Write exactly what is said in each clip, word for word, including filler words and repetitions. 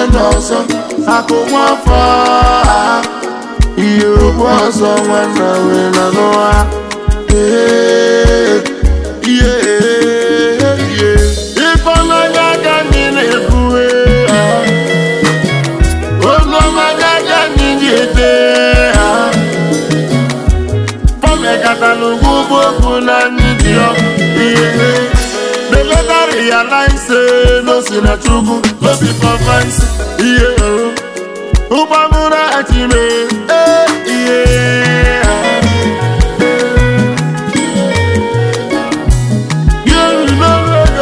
n'ọsọ akụ nwafọ ihe okwu ọsọ nwanna wee na n'ụwa ihe ịfọnanya ga anyị na-ekwuwe oluọmaga ga anyị ga-ete fọmekatalugu bụ okwu na anyị dị ihe the letter realize no sin a chugu no be for fancy yeah ubamura atime eh yeah you know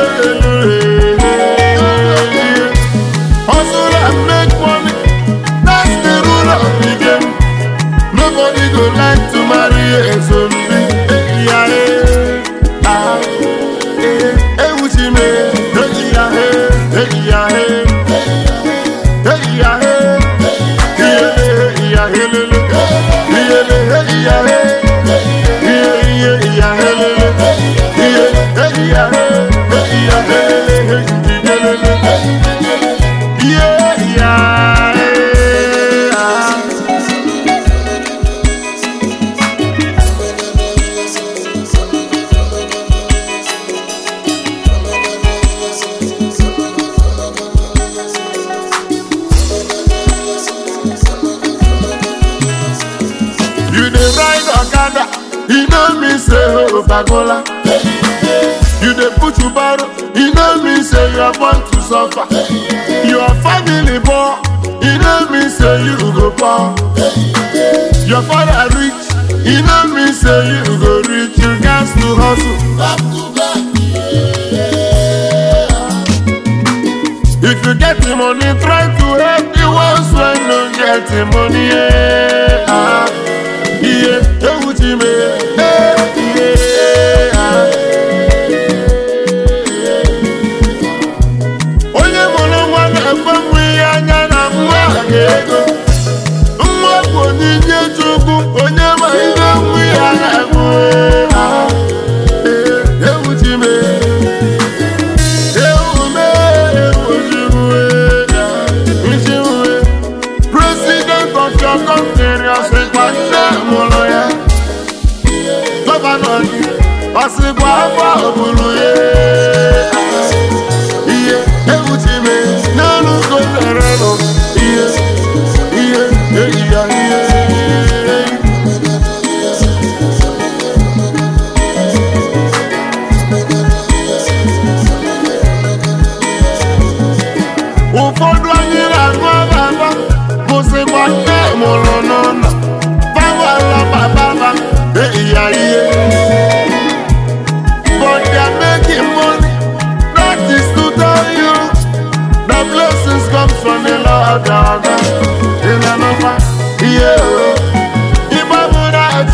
hustle and make money that's the rule of the game nobody go like to marry a zombie yeah ah you know me say oh bagola. You dey put you barrow. You know me say you are born to suffer. Your family poor. You know me say you go poor. Your father rich. You know me say you go rich. You got to hustle. Back to back. If you get the money, try to help the ones when no get the money. Yeah, ah, yeah. Asigwa afọ obulu ye iye ewuchi me n'elu gozere no iye iye eyiya iye ụfọdụ anyị na-aṅụ ababa bụsịkwa nne mụrụ n'ụlọ bawala bababa eyiya iye. But they are making money. That is to tell you the blessings come from the Lord. In another, yeah. If I would have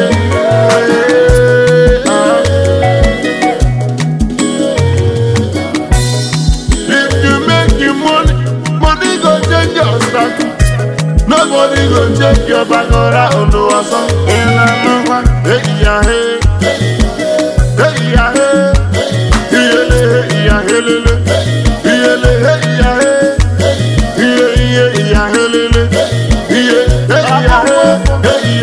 if you make your money, money go change your status. Nobody go check your back around the wall. In another, yeah, hey. Yeah,